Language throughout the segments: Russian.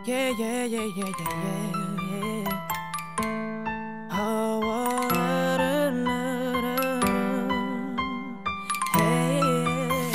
Yeah, yeah, yeah, yeah, yeah, yeah. Oh, oh, la, la, la, la. Hey.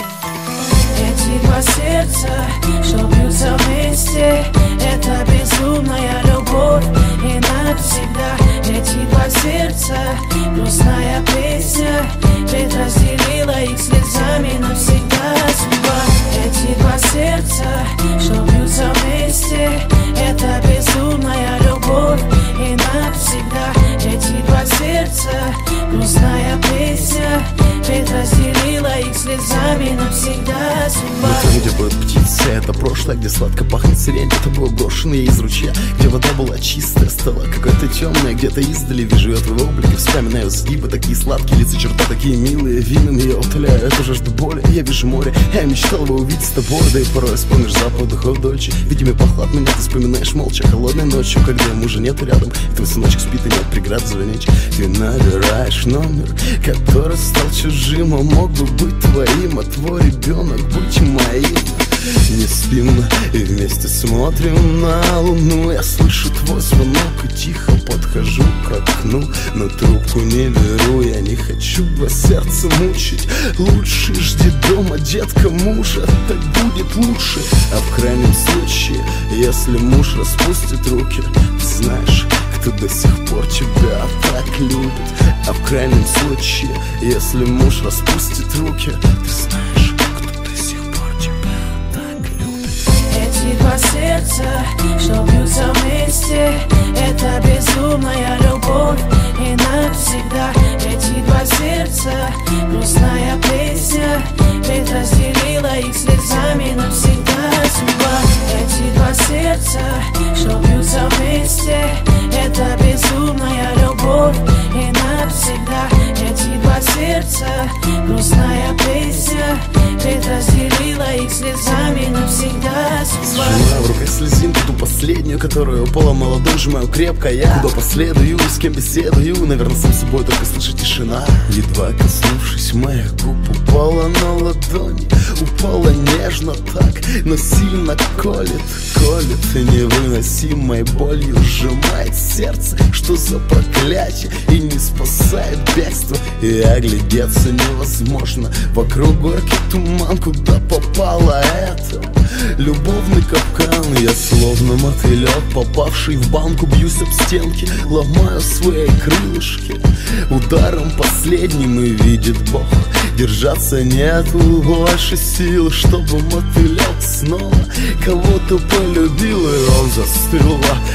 Эти два сердца, что бьются вместе, это безумная любовь и навсегда. Эти два сердца, грустная песня, ведь разделила их слезами навсегда судьба. Эти два сердца, что бьются вместе, это безумная любовь и навсегда. Эти два сердца, грустная песня, ведь разделила их слезами навсегда судьба. Но там, где поют птицы, это прошлое, где сладко пахнет сирень. Это было брошенное из ручья, где вода была чистая, стала какая-то темная. Где-то издали вижу я твои облики, вспоминаю сгибы, такие сладкие лица, черта такие милые. Вином я утоляю эту жажду боли. Я вижу море, я мечтал бы увидеть с тобой. Да и порой вспомнишь запах духов Дольче. Видимо, пахло от меня, ты вспоминаешь молча холодной ночью, когда мужа нету рядом, и твой сыночек спит и нет преград звонить. Ты набираешь номер, который стал чужим, а мог бы быть твоим, а твой ребенок быть моим. Не спим и вместе смотрим на луну. Я слышу твой звонок и тихо подхожу к окну, но трубку не беру, я не хочу два сердца мучить. Лучше жди дома, детка, мужа, так будет лучше. А в крайнем случае, если муж распустит руки, ты знаешь, кто до сих пор тебя так любит. А в крайнем случае, если муж распустит руки, ты знаешь, кто до сих пор тебя так любит. Эти два сердца, что бьются вместе, это безумная любовь и навсегда. Эти два сердца, грустная песня, ведь разделила их слезами навсегда судьба. Эти два сердца, что бьются вместе, это безумная любовь и навсегда. Эти два сердца, грустная песня, ведь разделила их слезами навсегда судьба. Сжимаю в руках слезинку, ту последнюю, которая упала молодой, сжимаю крепко я. Куда последую, с кем беседую, наверное, сам собой только слышу тишина. Едва коснувшись моих губ, упала на ладони, упала нежно так, но сильно колет, колет и невыносимой болью сжимает сердце. Что за проклятие, и не спасает бегство, и оглядеться невозможно. Вокруг горький туман, куда попало это любовный капкан. Я словно мотылек, попавший в банку, бьюсь об стенки, ломаю свои крылышки. Ударом последним и видит Бог, держаться нету больше сил, чтобы мотылек снова кого-то полюбил. И он застыл,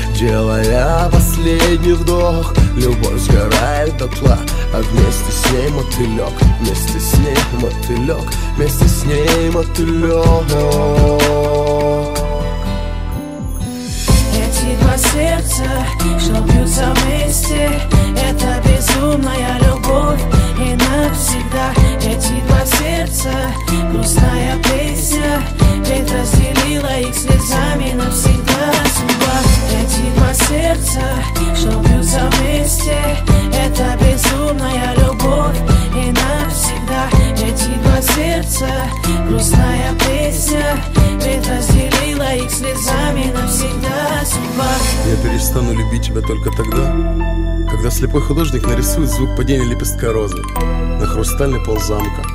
делая последний вдох. Любовь сгорает дотла, а вместе с ней мотылек, вместе с ней мотылек, вместе с ней мотылек. Эти два сердца, что бьются вместе, это безумная любовь и навсегда. Эти два сердца, грустная песня, ведь разделила их слезами навсегда судьба. Эти два сердца, что бьются вместе, это безумная любовь и навсегда. Эти два сердца, грустная песня, ведь разделила их слезами навсегда судьба. Я перестану любить тебя только тогда, когда слепой художник нарисует звук падения лепестка розы на хрустальный пол замка.